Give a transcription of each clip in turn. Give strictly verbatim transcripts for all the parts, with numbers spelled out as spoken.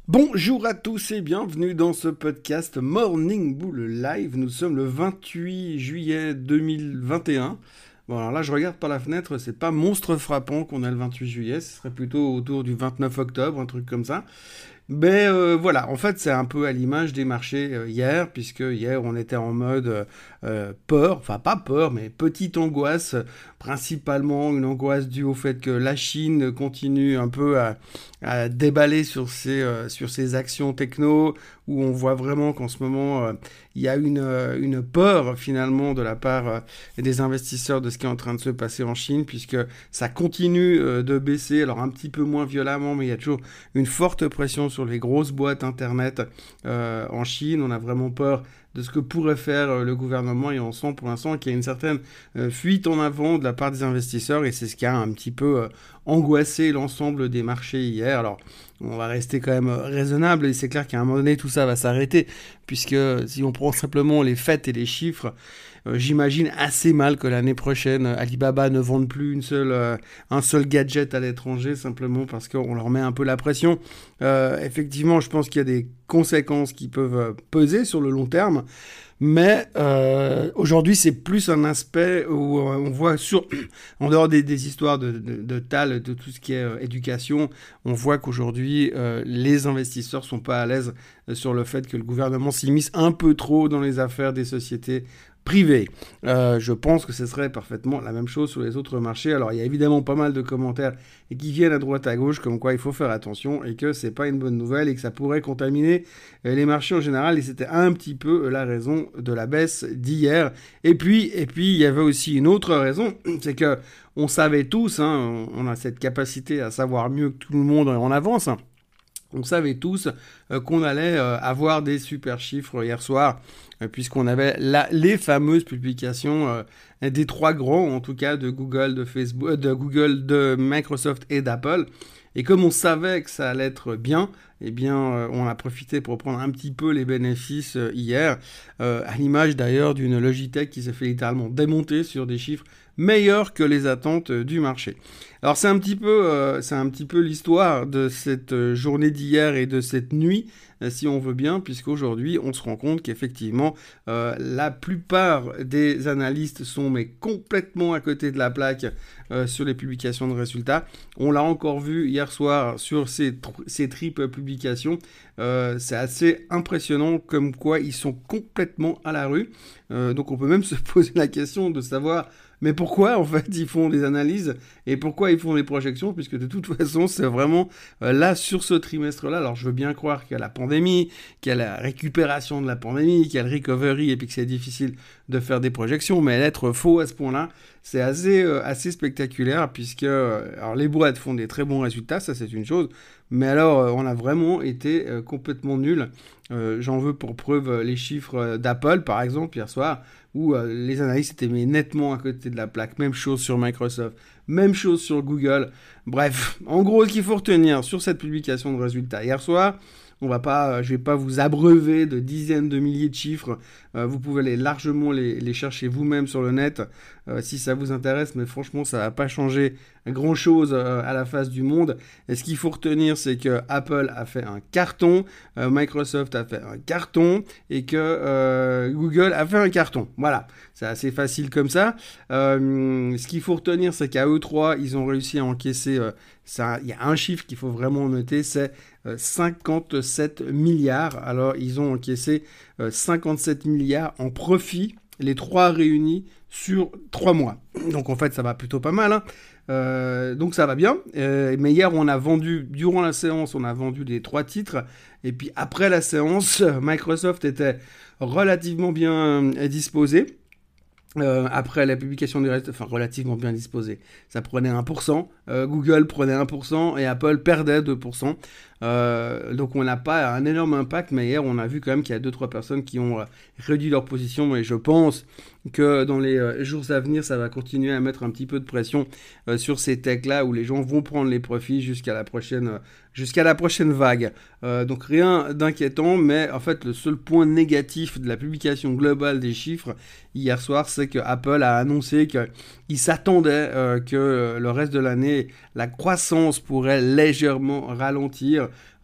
Bonjour à tous et bienvenue dans ce podcast Morning Bull Live. Nous sommes le vingt-huit juillet deux mille vingt et un. Bon alors là je regarde par la fenêtre, c'est pas monstre frappant qu'on a le vingt-huit juillet, ce serait plutôt autour du vingt-neuf octobre, un truc comme ça. Mais euh, voilà, en fait c'est un peu à l'image des marchés euh, hier, puisque hier on était en mode euh, euh, peur, enfin pas peur, mais petite angoisse, euh, principalement une angoisse due au fait que la Chine continue un peu à, à déballer sur ses, euh, sur ses actions techno, où on voit vraiment qu'en ce moment euh, il y a une, euh, une peur finalement de la part euh, des investisseurs de ce qui est en train de se passer en Chine, puisque ça continue euh, de baisser, alors un petit peu moins violemment, mais il y a toujours une forte pression sur les grosses boîtes internet euh, en Chine. On a vraiment peur de ce que pourrait faire euh, le gouvernement et on sent pour l'instant qu'il y a une certaine euh, fuite en avant de la part des investisseurs et c'est ce qui a un petit peu euh, angoissé l'ensemble des marchés hier. Alors on va rester quand même raisonnable et c'est clair qu'à un moment donné tout ça va s'arrêter puisque si on prend simplement les faits et les chiffres, euh, j'imagine assez mal que l'année prochaine Alibaba ne vende plus une seule, euh, un seul gadget à l'étranger simplement parce qu'on leur met un peu la pression. Euh, effectivement, je pense qu'il y a des conséquences qui peuvent peser sur le long terme. Mais euh, aujourd'hui, c'est plus un aspect où euh, on voit sur, en dehors des, des histoires de, de, de T A L, de tout ce qui est euh, éducation, on voit qu'aujourd'hui, euh, les investisseurs sont pas à l'aise sur le fait que le gouvernement s'immisce un peu trop dans les affaires des sociétés privées. Euh, je pense que ce serait parfaitement la même chose sur les autres marchés. Alors, il y a évidemment pas mal de commentaires qui viennent à droite à gauche, comme quoi il faut faire attention et que c'est pas une bonne nouvelle et que ça pourrait contaminer les marchés en général. Et c'était un petit peu la raison de la baisse d'hier. Et puis, et puis, il y avait aussi une autre raison, c'est que on savait tous, hein, on a cette capacité à savoir mieux que tout le monde en avance. Hein. On savait tous euh, qu'on allait euh, avoir des super chiffres hier soir, euh, puisqu'on avait la, les fameuses publications euh, des trois grands, en tout cas de Google, de Facebook, euh, de Google, de Microsoft et d'Apple. Et comme on savait que ça allait être bien, eh bien, euh, on a profité pour prendre un petit peu les bénéfices euh, hier, euh, à l'image d'ailleurs d'une Logitech qui s'est fait littéralement démonter sur des chiffres meilleurs que les attentes euh, du marché. Alors c'est un petit peu, euh, c'est un petit peu l'histoire de cette euh, journée d'hier et de cette nuit, euh, si on veut bien, puisqu'aujourd'hui on se rend compte qu'effectivement euh, la plupart des analystes sont mais complètement à côté de la plaque euh, sur les publications de résultats. On l'a encore vu hier soir sur ces, tr- ces triples publications. Euh, c'est assez impressionnant comme quoi ils sont complètement à la rue. Euh, donc on peut même se poser la question de savoir mais pourquoi en fait ils font des analyses et pourquoi ils font des projections, puisque de toute façon c'est vraiment euh, là sur ce trimestre-là. Alors je veux bien croire qu'il y a la pandémie, qu'il y a la récupération de la pandémie, qu'il y a le recovery et puis que c'est difficile de faire des projections, mais être faux à ce point-là, c'est assez, euh, assez spectaculaire puisque euh, alors les boîtes font des très bons résultats, ça c'est une chose, mais alors euh, on a vraiment été euh, complètement nuls. Euh, j'en veux pour preuve euh, les chiffres euh, d'Apple par exemple hier soir, où euh, les analystes étaient mis nettement à côté de la plaque. Même chose sur Microsoft, même chose sur Google. Bref, en gros, ce qu'il faut retenir sur cette publication de résultats hier soir, on va pas, euh, je vais pas vous abreuver de dizaines de milliers de chiffres. Euh, vous pouvez les, largement les, les chercher vous-même sur le net euh, si ça vous intéresse. Mais franchement, ça va pas changer grand-chose euh, à la face du monde. Et ce qu'il faut retenir, c'est que Apple a fait un carton, euh, Microsoft a fait un carton et que euh, Google a fait un carton. Voilà, c'est assez facile comme ça. Euh, ce qu'il faut retenir, c'est qu'à E trois, ils ont réussi à encaisser. Euh, ça, il y a un chiffre qu'il faut vraiment noter, c'est euh, cinquante-sept milliards. Alors, ils ont encaissé euh, cinquante-sept milliards en profit, les trois réunis sur trois mois. Donc, en fait, ça va plutôt pas mal. Hein. Euh, donc, ça va bien. Euh, mais hier, on a vendu, durant la séance, on a vendu les trois titres. Et puis, après la séance, Microsoft était relativement bien euh, disposé. Euh, après la publication des résultats, enfin relativement bien disposé, ça prenait un pour cent, euh, Google prenait un pour cent et Apple perdait deux pour cent. Euh, donc on n'a pas un énorme impact, mais hier on a vu quand même qu'il y a deux trois personnes qui ont euh, réduit leur position, et je pense que dans les euh, jours à venir ça va continuer à mettre un petit peu de pression euh, sur ces techs là où les gens vont prendre les profits jusqu'à la prochaine euh, jusqu'à la prochaine vague. Euh, donc rien d'inquiétant, mais en fait le seul point négatif de la publication globale des chiffres hier soir, c'est que Apple a annoncé qu'il s'attendait euh, que le reste de l'année, la croissance pourrait légèrement ralentir.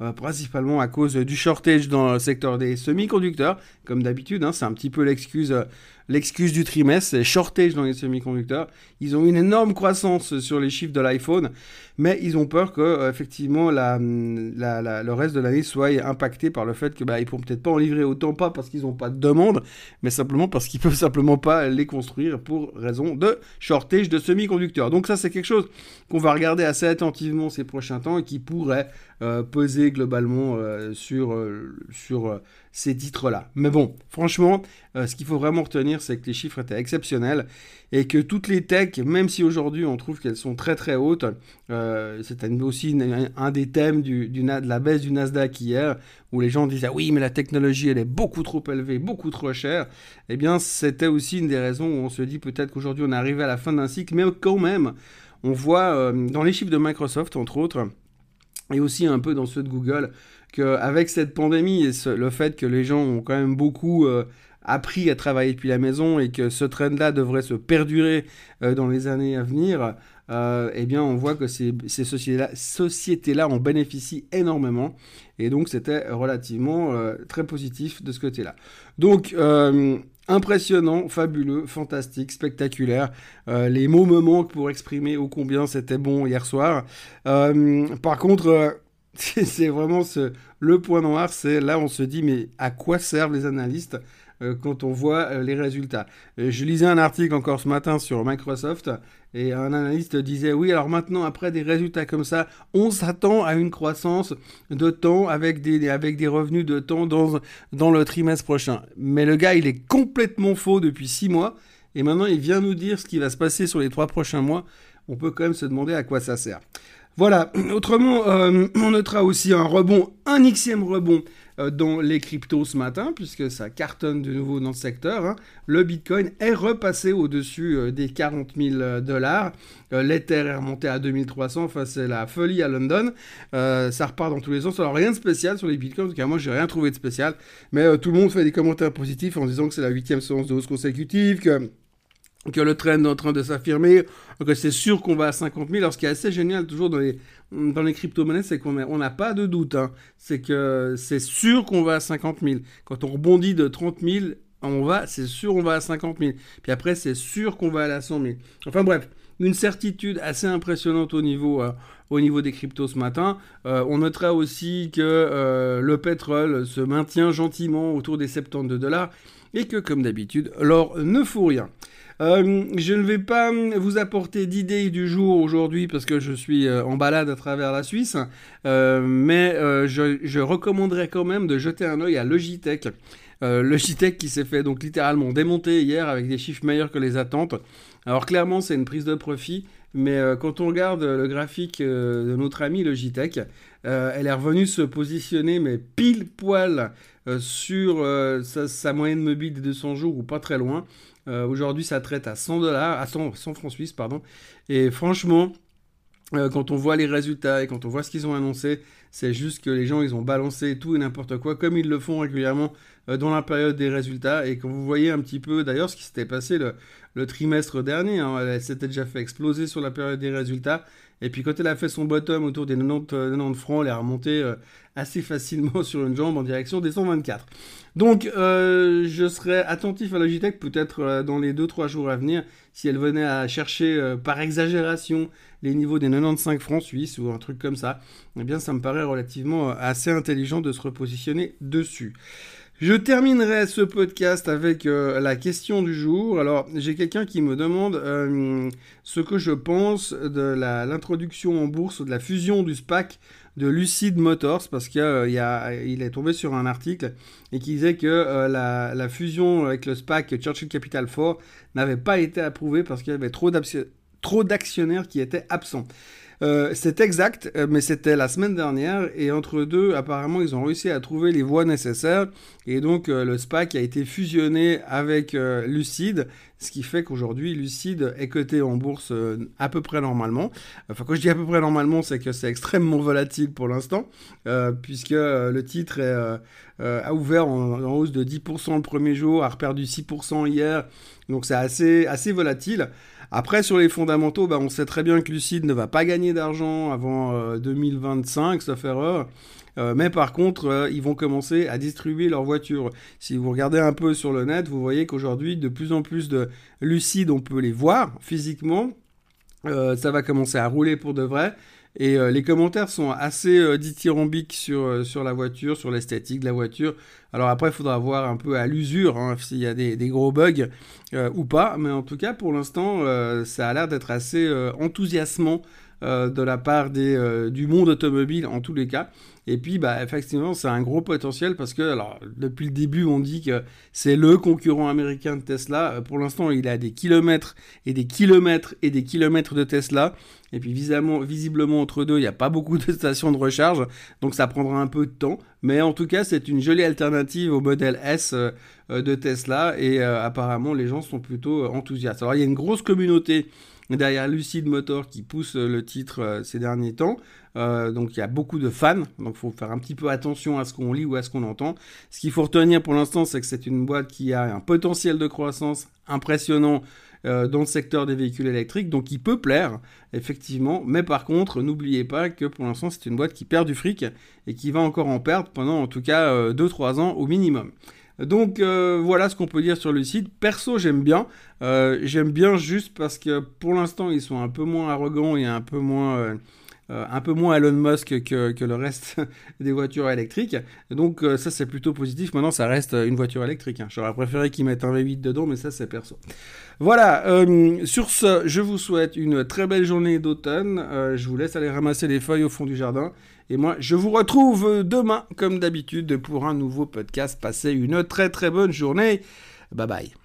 euh, principalement à cause du shortage dans le secteur des semi-conducteurs. Comme d'habitude, hein, c'est un petit peu l'excuse, euh, l'excuse du trimestre, c'est shortage dans les semi-conducteurs. Ils ont une énorme croissance sur les chiffres de l'iPhone, mais ils ont peur que euh, effectivement la, la, la, le reste de l'année soit impacté par le fait que bah, ils pourront peut-être pas en livrer autant, pas parce qu'ils n'ont pas de demande, mais simplement parce qu'ils peuvent simplement pas les construire pour raison de shortage de semi-conducteurs. Donc ça, c'est quelque chose qu'on va regarder assez attentivement ces prochains temps et qui pourrait euh, peser globalement euh, sur, euh, sur euh, ces titres-là. Mais bon, franchement, euh, ce qu'il faut vraiment retenir, c'est que les chiffres étaient exceptionnels et que toutes les techs, même si aujourd'hui on trouve qu'elles sont très très hautes, euh, c'est aussi une, un des thèmes du, du, de la baisse du Nasdaq hier, où les gens disaient ah oui mais la technologie elle est beaucoup trop élevée, beaucoup trop chère. Eh bien c'était aussi une des raisons où on se dit peut-être qu'aujourd'hui on est arrivé à la fin d'un cycle, mais quand même on voit euh, dans les chiffres de Microsoft entre autres, et aussi un peu dans ceux de Google, qu'avec cette pandémie et ce, le fait que les gens ont quand même beaucoup euh, appris à travailler depuis la maison et que ce trend-là devrait se perdurer euh, dans les années à venir, euh, eh bien on voit que ces, ces sociétés-là, sociétés-là en bénéficient énormément. Et donc c'était relativement euh, très positif de ce côté-là. Donc euh, impressionnant, fabuleux, fantastique, spectaculaire. Euh, les mots me manquent pour exprimer ô combien c'était bon hier soir. Euh, par contre... Euh, c'est vraiment ce, le point noir, c'est là on se dit mais à quoi servent les analystes euh, quand on voit euh, les résultats. Euh, je lisais un article encore ce matin sur Microsoft et un analyste disait oui alors maintenant après des résultats comme ça, on s'attend à une croissance de temps avec des, avec des revenus de temps dans, dans le trimestre prochain. Mais le gars il est complètement faux depuis six mois et maintenant il vient nous dire ce qui va se passer sur les trois prochains mois. On peut quand même se demander à quoi ça sert. Voilà, autrement, euh, on notera aussi un rebond, un xième rebond euh, dans les cryptos ce matin, puisque ça cartonne de nouveau dans le secteur. Hein. Le Bitcoin est repassé au-dessus euh, des quarante mille dollars. Euh, L'Ether est remonté à deux mille trois cents, enfin c'est la folie à London. Euh, ça repart dans tous les sens. Alors rien de spécial sur les Bitcoins, en tout cas moi j'ai rien trouvé de spécial, mais euh, tout le monde fait des commentaires positifs en disant que c'est la huitième séance de hausse consécutive, que... que le trend est en train de s'affirmer, que c'est sûr qu'on va à cinquante mille. Alors ce qui est assez génial toujours dans les, dans les crypto-monnaies, c'est qu'on n'a on pas de doute. Hein. C'est que c'est sûr qu'on va à cinquante mille. Quand on rebondit de trente mille, on va, c'est sûr on va à cinquante mille. Puis après, c'est sûr qu'on va aller à cent mille. Enfin bref, une certitude assez impressionnante au niveau, euh, au niveau des cryptos ce matin. Euh, on notera aussi que euh, le pétrole se maintient gentiment autour des soixante-douze dollars et que, comme d'habitude, l'or ne fout rien. Euh, je ne vais pas vous apporter d'idées du jour aujourd'hui parce que je suis euh, en balade à travers la Suisse, euh, mais euh, je, je recommanderais quand même de jeter un œil à Logitech. Euh, Logitech qui s'est fait donc littéralement démonter hier avec des chiffres meilleurs que les attentes. Alors clairement c'est une prise de profit, mais euh, quand on regarde le graphique euh, de notre ami Logitech, euh, elle est revenue se positionner mais pile poil euh, sur euh, sa, sa moyenne mobile des deux cents jours ou pas très loin. Euh, aujourd'hui, ça traite à cent dollars, à cent, cent francs suisses, pardon. Et franchement, euh, quand on voit les résultats et quand on voit ce qu'ils ont annoncé, c'est juste que les gens, ils ont balancé tout et n'importe quoi, comme ils le font régulièrement euh, dans la période des résultats. Et quand vous voyez un petit peu, d'ailleurs, ce qui s'était passé le, le trimestre dernier, hein, elle s'était déjà fait exploser sur la période des résultats. Et puis quand elle a fait son bottom autour des quatre-vingt-dix, quatre-vingt-dix francs, elle est remontée euh, assez facilement sur une jambe en direction des cent vingt-quatre. Donc euh, je serai attentif à Logitech peut-être euh, dans les deux trois jours à venir si elle venait à chercher euh, par exagération les niveaux des quatre-vingt-quinze francs suisses ou un truc comme ça. Eh bien ça me paraît relativement euh, assez intelligent de se repositionner dessus. Je terminerai ce podcast avec euh, la question du jour. Alors, j'ai quelqu'un qui me demande euh, ce que je pense de la, l'introduction en bourse, de la fusion du SPAC de Lucid Motors, parce qu'il euh, y a, il est tombé sur un article et qui disait que euh, la, la fusion avec le SPAC Churchill Capital quatre n'avait pas été approuvée parce qu'il y avait trop, trop d'actionnaires qui étaient absents. Euh, c'est exact, mais c'était la semaine dernière, et entre deux, apparemment, ils ont réussi à trouver les voies nécessaires, et donc euh, le SPAC a été fusionné avec euh, Lucid, ce qui fait qu'aujourd'hui, Lucid est coté en bourse euh, à peu près normalement. Enfin, quand je dis à peu près normalement, c'est que c'est extrêmement volatile pour l'instant, euh, puisque euh, le titre est, euh, euh, a ouvert en, en hausse de dix pour cent le premier jour, a reperdu six pour cent hier, donc c'est assez, assez volatile. Après, sur les fondamentaux, bah, on sait très bien que Lucid ne va pas gagner d'argent avant euh, deux mille vingt-cinq, sauf erreur. Euh, mais par contre, euh, ils vont commencer à distribuer leurs voitures. Si vous regardez un peu sur le net, vous voyez qu'aujourd'hui, de plus en plus de Lucid, on peut les voir physiquement. Euh, ça va commencer à rouler pour de vrai. Et euh, les commentaires sont assez euh, dithyrambiques sur, euh, sur la voiture, sur l'esthétique de la voiture. Alors après, il faudra voir un peu à l'usure hein, s'il y a des, des gros bugs euh, ou pas. Mais en tout cas, pour l'instant, euh, ça a l'air d'être assez euh, enthousiasmant euh, de la part des, euh, du monde automobile en tous les cas. Et puis, bah, effectivement, c'est un gros potentiel parce que, alors, depuis le début, on dit que c'est le concurrent américain de Tesla. Pour l'instant, il a des kilomètres et des kilomètres et des kilomètres de Tesla. Et puis, visiblement, visiblement entre deux, il n'y a pas beaucoup de stations de recharge. Donc, ça prendra un peu de temps. Mais en tout cas, c'est une jolie alternative au modèle S euh, de Tesla. Et euh, apparemment, les gens sont plutôt enthousiastes. Alors, il y a une grosse communauté derrière Lucid Motors qui pousse le titre euh, ces derniers temps. Euh, donc il y a beaucoup de fans, donc il faut faire un petit peu attention à ce qu'on lit ou à ce qu'on entend. Ce qu'il faut retenir pour l'instant, c'est que c'est une boîte qui a un potentiel de croissance impressionnant euh, dans le secteur des véhicules électriques, donc il peut plaire, effectivement, mais par contre, n'oubliez pas que pour l'instant, c'est une boîte qui perd du fric et qui va encore en perdre pendant en tout cas euh, deux trois ans au minimum. Donc euh, voilà ce qu'on peut dire sur Lucid. Perso, j'aime bien. Euh, j'aime bien juste parce que pour l'instant, ils sont un peu moins arrogants et un peu moins... Euh, Euh, un peu moins Elon Musk que, que le reste des voitures électriques. Donc euh, ça c'est plutôt positif. Maintenant ça reste une voiture électrique. Hein. J'aurais préféré qu'ils mettent un V huit dedans, mais ça c'est perso. Voilà, euh, sur ce, je vous souhaite une très belle journée d'automne. Euh, je vous laisse aller ramasser les feuilles au fond du jardin. Et moi, je vous retrouve demain, comme d'habitude, pour un nouveau podcast. Passez une très très bonne journée. Bye bye.